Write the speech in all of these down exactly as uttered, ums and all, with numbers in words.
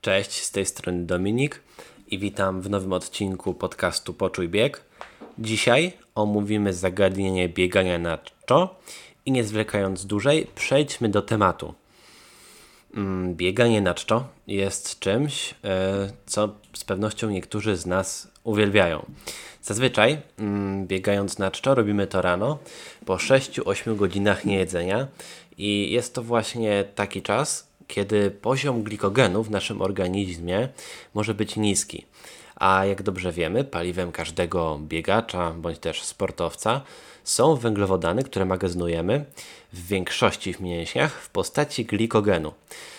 Cześć, z tej strony Dominik i witam w nowym odcinku podcastu Poczuj Bieg. Dzisiaj omówimy zagadnienie biegania na czczo i nie zwlekając dłużej, przejdźmy do tematu. Bieganie na czczo jest czymś, co z pewnością niektórzy z nas uwielbiają. Zazwyczaj biegając na czczo robimy to rano po sześć do ośmiu godzinach niejedzenia i jest to właśnie taki czas, kiedy poziom glikogenu w naszym organizmie może być niski. A jak dobrze wiemy, paliwem każdego biegacza bądź też sportowca są węglowodany, które magazynujemy w większości w mięśniach w postaci glikogenu.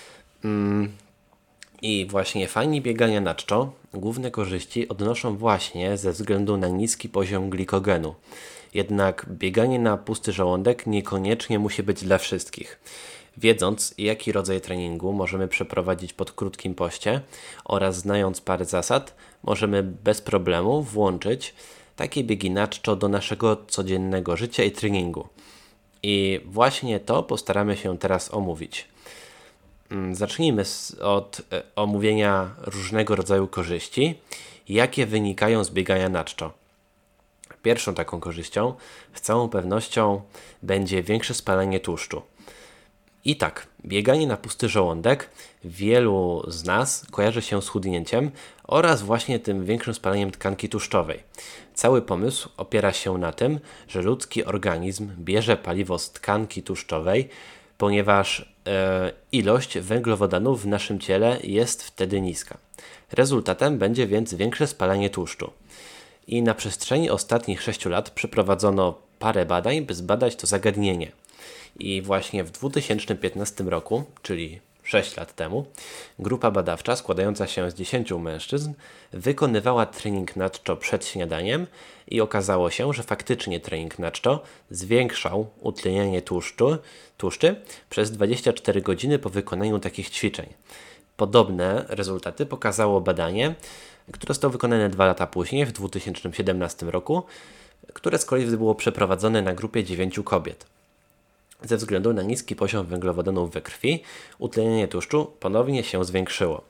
I właśnie fani biegania na czczo główne korzyści odnoszą właśnie ze względu na niski poziom glikogenu. Jednak bieganie na pusty żołądek niekoniecznie musi być dla wszystkich. Wiedząc, jaki rodzaj treningu możemy przeprowadzić pod krótkim poście oraz znając parę zasad, możemy bez problemu włączyć takie biegi na czczo do naszego codziennego życia i treningu. I właśnie to postaramy się teraz omówić. Zacznijmy od omówienia różnego rodzaju korzyści, jakie wynikają z biegania na czczo. Pierwszą taką korzyścią z całą pewnością będzie większe spalanie tłuszczu. I tak, bieganie na pusty żołądek wielu z nas kojarzy się z chudnięciem oraz właśnie tym większym spalaniem tkanki tłuszczowej. Cały pomysł opiera się na tym, że ludzki organizm bierze paliwo z tkanki tłuszczowej, ponieważ e, ilość węglowodanów w naszym ciele jest wtedy niska. Rezultatem będzie więc większe spalanie tłuszczu. I na przestrzeni ostatnich sześciu lat przeprowadzono parę badań, by zbadać to zagadnienie. I właśnie w dwa tysiące piętnastym roku, czyli sześć lat temu, grupa badawcza składająca się z dziesięciu mężczyzn wykonywała trening na czczo przed śniadaniem i okazało się, że faktycznie trening na czczo zwiększał utlenianie tłuszczu, tłuszczy przez dwadzieścia cztery godziny po wykonaniu takich ćwiczeń. Podobne rezultaty pokazało badanie, które zostało wykonane dwa lata później, w dwa tysiące siedemnastym roku, które z kolei było przeprowadzone na grupie dziewięciu kobiet. Ze względu na niski poziom węglowodanów we krwi, utlenianie tłuszczu ponownie się zwiększyło.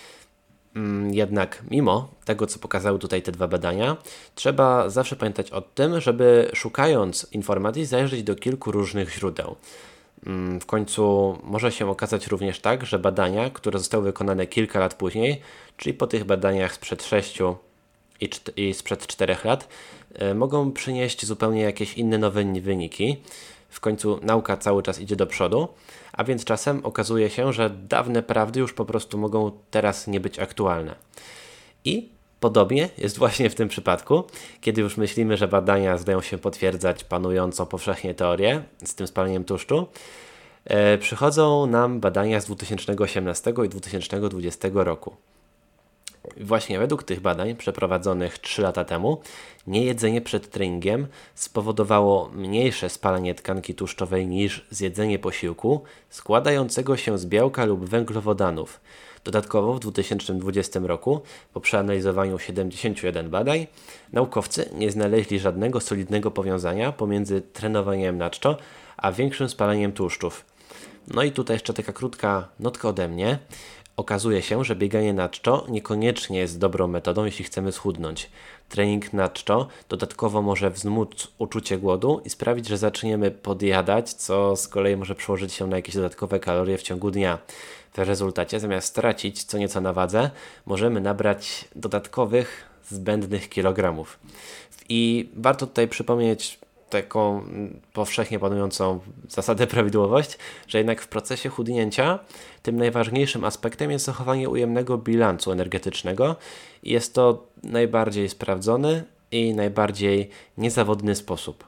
Jednak mimo tego, co pokazały tutaj te dwa badania, trzeba zawsze pamiętać o tym, żeby szukając informacji zajrzeć do kilku różnych źródeł. W końcu może się okazać również tak, że badania, które zostały wykonane kilka lat później, czyli po tych badaniach sprzed sześciu i, czt- i sprzed czterech lat, y, mogą przynieść zupełnie jakieś inne nowe wyniki. W końcu nauka cały czas idzie do przodu, a więc czasem okazuje się, że dawne prawdy już po prostu mogą teraz nie być aktualne. I podobnie jest właśnie w tym przypadku, kiedy już myślimy, że badania zdają się potwierdzać panującą powszechnie teorię z tym spaleniem tłuszczu, e, przychodzą nam badania z dwa tysiące osiemnastego i dwa tysiące dwudziestego roku. Właśnie według tych badań przeprowadzonych trzy lata temu niejedzenie przed treningiem spowodowało mniejsze spalanie tkanki tłuszczowej niż zjedzenie posiłku składającego się z białka lub węglowodanów. Dodatkowo w dwa tysiące dwudziestym roku, po przeanalizowaniu siedemdziesięciu jeden badań, naukowcy nie znaleźli żadnego solidnego powiązania pomiędzy trenowaniem na czczo a większym spalaniem tłuszczów. No i tutaj jeszcze taka krótka notka ode mnie. Okazuje się, że bieganie na czczo niekoniecznie jest dobrą metodą, jeśli chcemy schudnąć. Trening na czczo dodatkowo może wzmóc uczucie głodu i sprawić, że zaczniemy podjadać, co z kolei może przełożyć się na jakieś dodatkowe kalorie w ciągu dnia. W rezultacie, zamiast stracić co nieco na wadze, możemy nabrać dodatkowych, zbędnych kilogramów. I warto tutaj przypomnieć taką powszechnie panującą zasadę prawidłowość, że jednak w procesie chudnięcia tym najważniejszym aspektem jest zachowanie ujemnego bilansu energetycznego i jest to najbardziej sprawdzony i najbardziej niezawodny sposób.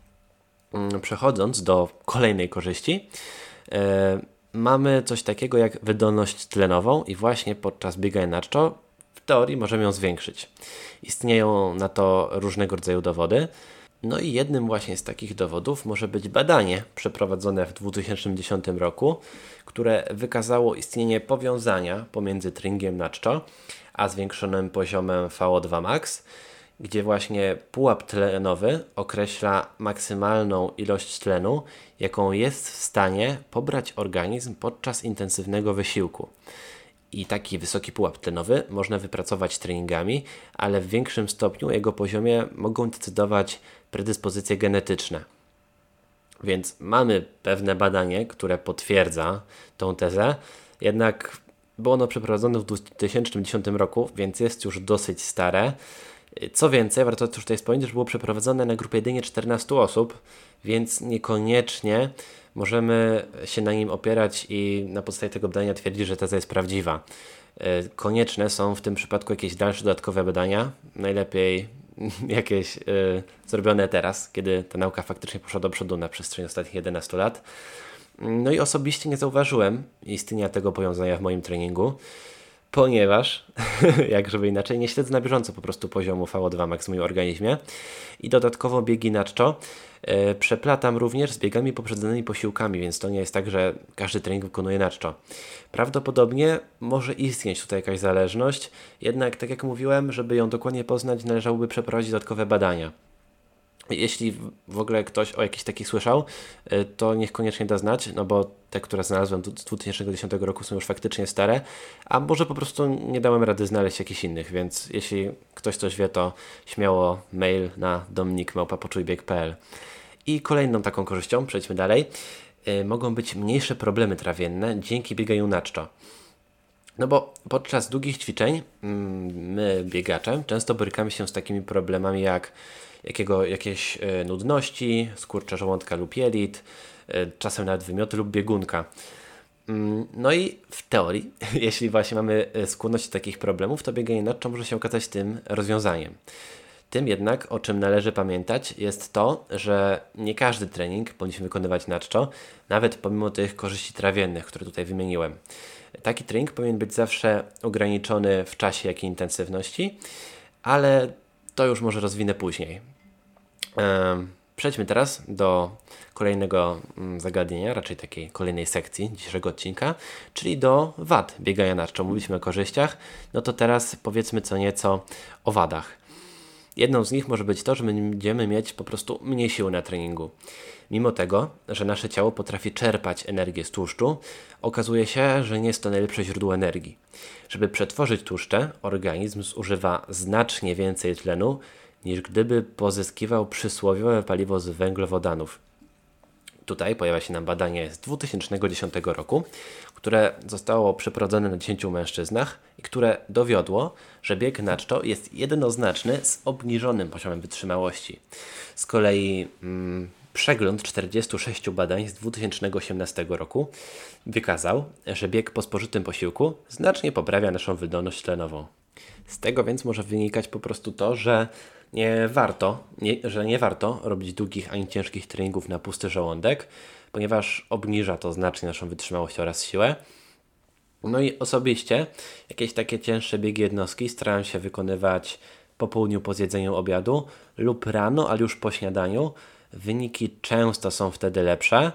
Przechodząc do kolejnej korzyści, yy, mamy coś takiego jak wydolność tlenową i właśnie podczas biegania na czczo w teorii możemy ją zwiększyć. Istnieją na to różnego rodzaju dowody. No i jednym właśnie z takich dowodów może być badanie przeprowadzone w dwa tysiące dziesiątym roku, które wykazało istnienie powiązania pomiędzy treningiem na czczo a zwiększonym poziomem V O dwa max, gdzie właśnie pułap tlenowy określa maksymalną ilość tlenu, jaką jest w stanie pobrać organizm podczas intensywnego wysiłku. I taki wysoki pułap tlenowy można wypracować treningami, ale w większym stopniu o jego poziomie mogą decydować predyspozycje genetyczne. Więc mamy pewne badanie, które potwierdza tą tezę, jednak było ono przeprowadzone w dwa tysiące dziesiątym roku, więc jest już dosyć stare. Co więcej, warto też tutaj wspomnieć, że było przeprowadzone na grupie jedynie czternastu osób, więc niekoniecznie możemy się na nim opierać i na podstawie tego badania twierdzić, że teza jest prawdziwa. Konieczne są w tym przypadku jakieś dalsze dodatkowe badania, najlepiej jakieś y, zrobione teraz, kiedy ta nauka faktycznie poszła do przodu na przestrzeni ostatnich jedenastu lat. No i osobiście nie zauważyłem istnienia tego powiązania w moim treningu, ponieważ, jak żeby inaczej, nie śledzę na bieżąco po prostu poziomu V O dwa max w moim organizmie i dodatkowo biegi na czczo yy, przeplatam również z biegami poprzedzonymi posiłkami, więc to nie jest tak, że każdy trening wykonuję na czczo. Prawdopodobnie może istnieć tutaj jakaś zależność, jednak tak jak mówiłem, żeby ją dokładnie poznać, należałoby przeprowadzić dodatkowe badania. Jeśli w ogóle ktoś o jakichś takich słyszał, to niech koniecznie da znać, no bo te, które znalazłem z dwa tysiące dziesiątego roku są już faktycznie stare, a może po prostu nie dałem rady znaleźć jakichś innych, więc jeśli ktoś coś wie, to śmiało mail na dominik małpa poczujbieg kropka p l. I kolejną taką korzyścią, przejdźmy dalej, yy, mogą być mniejsze problemy trawienne dzięki bieganiu na czczo. No bo podczas długich ćwiczeń my, biegacze, często borykamy się z takimi problemami jak jakiego, jakieś y, nudności, skurcze żołądka lub jelit, y, czasem nawet wymioty lub biegunka. Mm, no i w teorii, jeśli właśnie mamy skłonność do takich problemów, to bieganie na czczo może się okazać tym rozwiązaniem. Tym jednak, o czym należy pamiętać, jest to, że nie każdy trening powinniśmy wykonywać na czczo, nawet pomimo tych korzyści trawiennych, które tutaj wymieniłem. Taki trening powinien być zawsze ograniczony w czasie, jak i intensywności, ale to już może rozwinę później. Ehm, przejdźmy teraz do kolejnego zagadnienia, raczej takiej kolejnej sekcji dzisiejszego odcinka, czyli do wad biegania na czczo. Mówiliśmy o korzyściach, no to teraz powiedzmy co nieco o wadach. Jedną z nich może być to, że będziemy mieć po prostu mniej siły na treningu. Mimo tego, że nasze ciało potrafi czerpać energię z tłuszczu, okazuje się, że nie jest to najlepsze źródło energii. Żeby przetworzyć tłuszcze, organizm zużywa znacznie więcej tlenu, niż gdyby pozyskiwał przysłowiowe paliwo z węglowodanów. Tutaj pojawia się nam badanie z dwa tysiące dziesiątego roku, które zostało przeprowadzone na dziesięciu mężczyznach i które dowiodło, że bieg na czczo jest jednoznaczny z obniżonym poziomem wytrzymałości. Z kolei mm, przegląd czterdziestu sześciu badań z dwa tysiące osiemnastego roku wykazał, że bieg po spożytym posiłku znacznie poprawia naszą wydolność tlenową. Z tego więc może wynikać po prostu to, że nie warto, nie, że nie warto robić długich ani ciężkich treningów na pusty żołądek, ponieważ obniża to znacznie naszą wytrzymałość oraz siłę. No i osobiście jakieś takie cięższe biegi jednostki staram się wykonywać po południu po zjedzeniu obiadu lub rano, ale już po śniadaniu. Wyniki często są wtedy lepsze,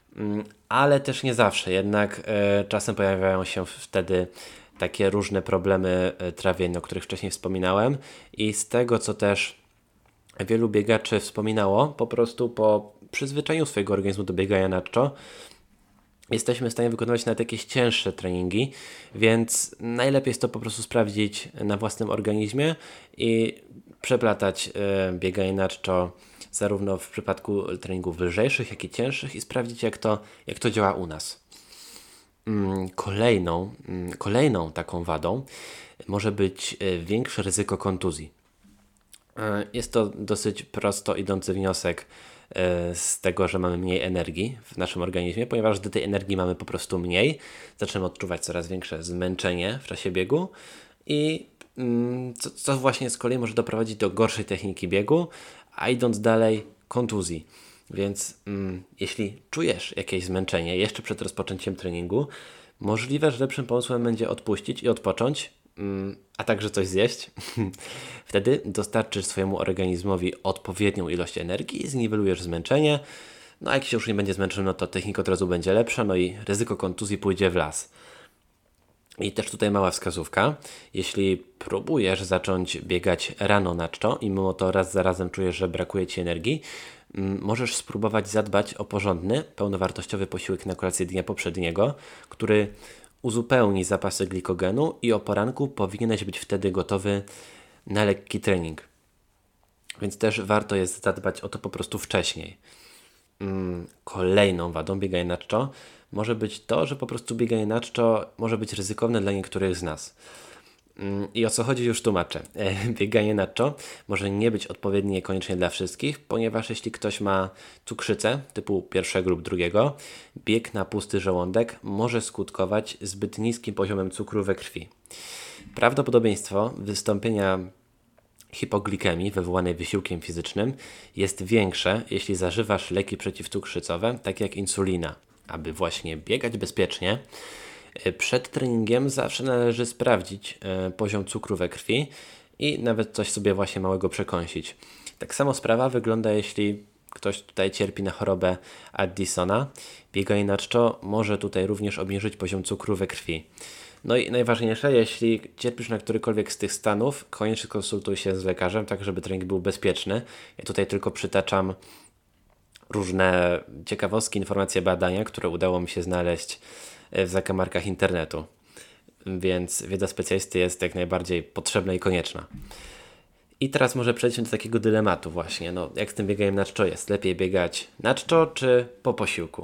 ale też nie zawsze, jednak e, czasem pojawiają się wtedy takie różne problemy trawienne, o których wcześniej wspominałem i z tego, co też wielu biegaczy wspominało, po prostu po przyzwyczajeniu swojego organizmu do biegania na czczo jesteśmy w stanie wykonywać nawet jakieś cięższe treningi, więc najlepiej jest to po prostu sprawdzić na własnym organizmie i przeplatać y, bieganie na czczo zarówno w przypadku treningów lżejszych, jak i cięższych i sprawdzić, jak to, jak to działa u nas. Kolejną, kolejną taką wadą może być większe ryzyko kontuzji. Jest to dosyć prosto idący wniosek z tego, że mamy mniej energii w naszym organizmie, ponieważ gdy tej energii mamy po prostu mniej, zaczynamy odczuwać coraz większe zmęczenie w czasie biegu i co, co właśnie z kolei może doprowadzić do gorszej techniki biegu, a idąc dalej kontuzji. Więc mm, jeśli czujesz jakieś zmęczenie jeszcze przed rozpoczęciem treningu, możliwe, że lepszym pomysłem będzie odpuścić i odpocząć, mm, a także coś zjeść. Wtedy dostarczysz swojemu organizmowi odpowiednią ilość energii i zniwelujesz zmęczenie. No a jak się już nie będzie zmęczony, no to technika od razu będzie lepsza, no i ryzyko kontuzji pójdzie w las. I też tutaj mała wskazówka. Jeśli próbujesz zacząć biegać rano na czczo i mimo to raz za razem czujesz, że brakuje Ci energii, możesz spróbować zadbać o porządny, pełnowartościowy posiłek na kolację dnia poprzedniego, który uzupełni zapasy glikogenu i o poranku powinieneś być wtedy gotowy na lekki trening. Więc też warto jest zadbać o to po prostu wcześniej. Kolejną wadą biegania na czczo może być to, że po prostu bieganie na czczo może być ryzykowne dla niektórych z nas. I o co chodzi, już tłumaczę. Bieganie na czczo może nie być odpowiednie koniecznie dla wszystkich, ponieważ jeśli ktoś ma cukrzycę typu pierwszego lub drugiego, bieg na pusty żołądek może skutkować zbyt niskim poziomem cukru we krwi. Prawdopodobieństwo wystąpienia hipoglikemii wywołanej wysiłkiem fizycznym jest większe, jeśli zażywasz leki przeciwcukrzycowe, takie jak insulina. Aby właśnie biegać bezpiecznie, przed treningiem zawsze należy sprawdzić poziom cukru we krwi i nawet coś sobie właśnie małego przekąsić. Tak samo sprawa wygląda, jeśli ktoś tutaj cierpi na chorobę Addisona. Bieganie na czczo może tutaj również obniżyć poziom cukru we krwi. No i najważniejsze, jeśli cierpisz na którykolwiek z tych stanów, koniecznie konsultuj się z lekarzem, tak żeby trening był bezpieczny. Ja tutaj tylko przytaczam różne ciekawostki, informacje, badania, które udało mi się znaleźć w zakamarkach internetu. Więc wiedza specjalisty jest jak najbardziej potrzebna i konieczna. I teraz może przejdźmy do takiego dylematu właśnie. No, jak z tym bieganiem na czczo jest? Lepiej biegać na czczo czy po posiłku?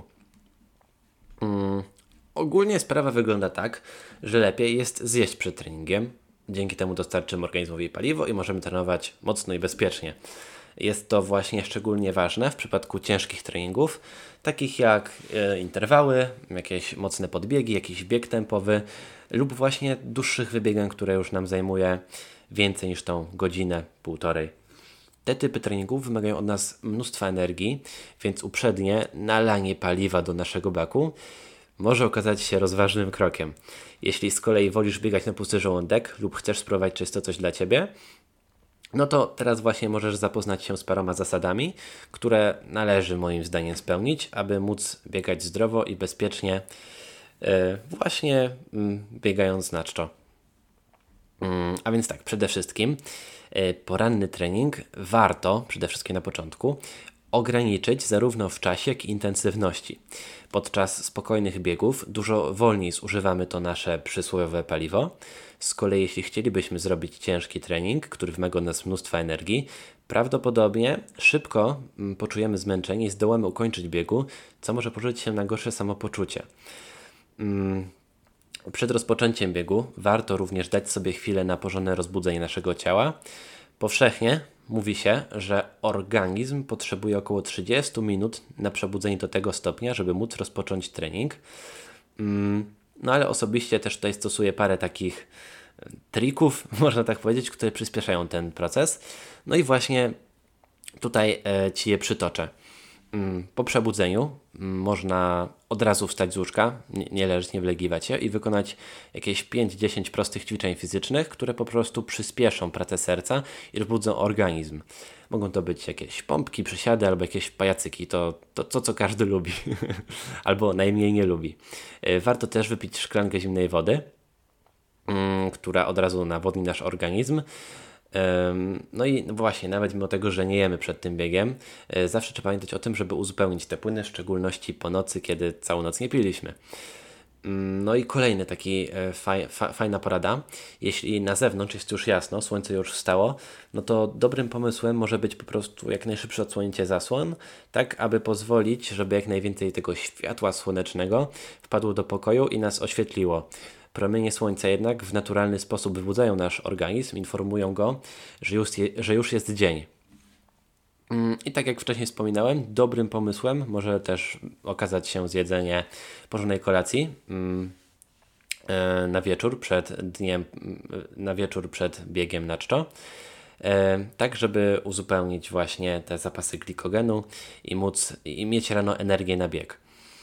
Hmm. Ogólnie sprawa wygląda tak, że lepiej jest zjeść przed treningiem. Dzięki temu dostarczymy organizmowi paliwo i możemy trenować mocno i bezpiecznie. Jest to właśnie szczególnie ważne w przypadku ciężkich treningów, takich jak e, interwały, jakieś mocne podbiegi, jakiś bieg tempowy lub właśnie dłuższych wybiegań, które już nam zajmuje więcej niż tą godzinę, półtorej. Te typy treningów wymagają od nas mnóstwa energii, więc uprzednie nalanie paliwa do naszego baku może okazać się rozważnym krokiem. Jeśli z kolei wolisz biegać na pusty żołądek lub chcesz spróbować, czy jest to coś dla Ciebie, no to teraz właśnie możesz zapoznać się z paroma zasadami, które należy moim zdaniem spełnić, aby móc biegać zdrowo i bezpiecznie, yy, właśnie yy, biegając na czczo. Yy, a więc tak, przede wszystkim yy, poranny trening warto, przede wszystkim na początku, ograniczyć zarówno w czasie, jak i intensywności. Podczas spokojnych biegów dużo wolniej zużywamy to nasze przysłowiowe paliwo. Z kolei jeśli chcielibyśmy zrobić ciężki trening, który wymaga od nas mnóstwa energii, prawdopodobnie szybko poczujemy zmęczenie i zdołamy ukończyć biegu, co może położyć się na gorsze samopoczucie. Przed rozpoczęciem biegu warto również dać sobie chwilę na porządne rozbudzenie naszego ciała. Powszechnie mówi się, że organizm potrzebuje około trzydzieści minut na przebudzenie do tego stopnia, żeby móc rozpocząć trening. No ale osobiście też tutaj stosuję parę takich trików, można tak powiedzieć, które przyspieszają ten proces. No i właśnie tutaj e, Ci je przytoczę. Po przebudzeniu można od razu wstać z łóżka, nie, nie leżeć, nie wlegiwać się i wykonać jakieś pięć dziesięć prostych ćwiczeń fizycznych, które po prostu przyspieszą pracę serca i rozbudzą organizm. Mogą to być jakieś pompki, przysiady albo jakieś pajacyki, to to, to co każdy lubi albo najmniej nie lubi. Warto też wypić szklankę zimnej wody, która od razu nawodni nasz organizm. No i właśnie, nawet mimo tego, że nie jemy przed tym biegiem, zawsze trzeba pamiętać o tym, żeby uzupełnić te płyny, w szczególności po nocy, kiedy całą noc nie piliśmy. No i kolejny taki faj, fa, fajna porada. Jeśli na zewnątrz jest już jasno, słońce już wstało, no to dobrym pomysłem może być po prostu jak najszybsze odsłonięcie zasłon, tak aby pozwolić, żeby jak najwięcej tego światła słonecznego wpadło do pokoju i nas oświetliło. Promienie słońca jednak w naturalny sposób wybudzają nasz organizm, informują go, że już, je, że już jest dzień. I tak jak wcześniej wspominałem, dobrym pomysłem może też okazać się zjedzenie porządnej kolacji na wieczór przed dniem, na wieczór przed biegiem na czczo, tak żeby uzupełnić właśnie te zapasy glikogenu i móc i mieć rano energię na bieg.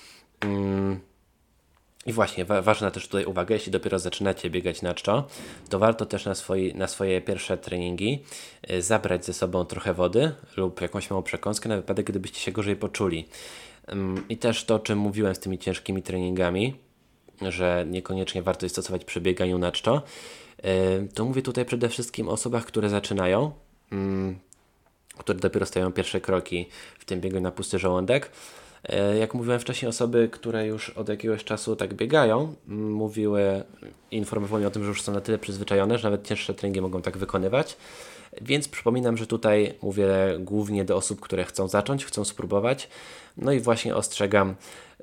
I właśnie, wa- ważna też tutaj uwaga, jeśli dopiero zaczynacie biegać na czczo, to warto też na, swoi, na swoje pierwsze treningi y, zabrać ze sobą trochę wody lub jakąś małą przekąskę na wypadek, gdybyście się gorzej poczuli. Ym, I też to, o czym mówiłem z tymi ciężkimi treningami, że niekoniecznie warto je stosować przy bieganiu na czczo, y, to mówię tutaj przede wszystkim o osobach, które zaczynają, ym, które dopiero stają pierwsze kroki w tym biegu na pusty żołądek. Jak mówiłem wcześniej, osoby, które już od jakiegoś czasu tak biegają, mówiły, informowały mnie o tym, że już są na tyle przyzwyczajone, że nawet cięższe treningi mogą tak wykonywać. Więc przypominam, że tutaj mówię głównie do osób, które chcą zacząć, chcą spróbować. No i właśnie ostrzegam,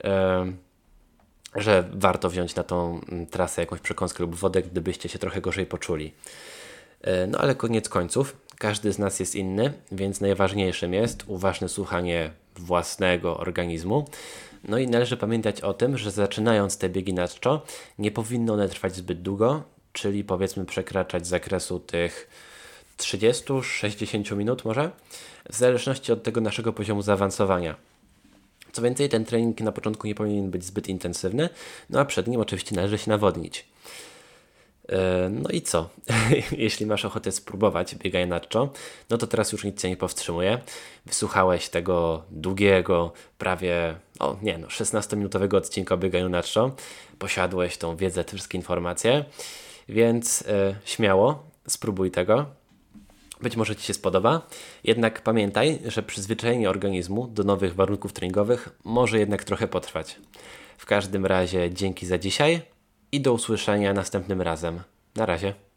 że warto wziąć na tą trasę jakąś przekąskę lub wodę, gdybyście się trochę gorzej poczuli. No ale koniec końców, każdy z nas jest inny, więc najważniejszym jest uważne słuchanie własnego organizmu. No i należy pamiętać o tym, że zaczynając te biegi na czczo, nie powinny one trwać zbyt długo, czyli powiedzmy przekraczać z zakresu tych trzydzieści do sześćdziesięciu minut może, w zależności od tego naszego poziomu zaawansowania. Co więcej, ten trening na początku nie powinien być zbyt intensywny, no a przed nim oczywiście należy się nawodnić. No i co? Jeśli masz ochotę spróbować biegania na czczo, no to teraz już nic Cię nie powstrzymuje. Wysłuchałeś tego długiego, prawie, o nie no, szesnastominutowego odcinka o bieganiu na czczo. Posiadłeś tą wiedzę, te wszystkie informacje, więc yy, śmiało spróbuj tego. Być może Ci się spodoba, jednak pamiętaj, że przyzwyczajenie organizmu do nowych warunków treningowych może jednak trochę potrwać. W każdym razie dzięki za dzisiaj i do usłyszenia następnym razem. Na razie.